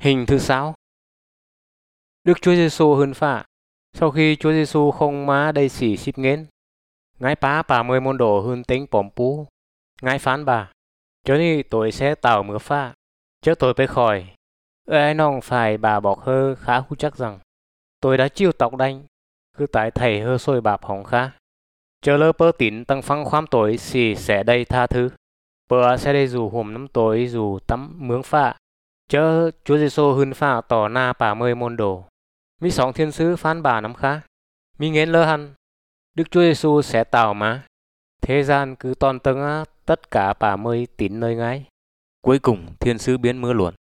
Hình thứ 6. Đức Chúa Giêsu hơn phạ. Sau khi Chúa Giêsu không má đầy xỉ xíp nghến, Ngài bà 10 môn đồ hơn tính bỏm pú. Ngài phán bà, chớ ni tôi sẽ tạo mưa phạ, chớ tôi phải khỏi. Ai nong phải bà bọc hơ khá hú chắc rằng, tôi đã chiêu tọc đanh, cứ tại thầy hơ xôi bạp hỏng khá. Chớ lỡ bơ tín tăng phăng khoám tối xì sẽ đây tha thứ. Bờ sẽ đây dù hùm nắm tối dù tắm mướng phạ. Chớ Chúa Giêsu hơn phạ tỏ na bà 10 môn đồ. Mi sóng thiên sứ phán bà nắm khá. Mi nghến lỡ hăn. Đức Chúa Giêsu sẽ tạo má. Thế gian cứ toàn tâng tất cả bà 10 tín nơi ngái. Cuối cùng thiên sứ biến mưa luồn.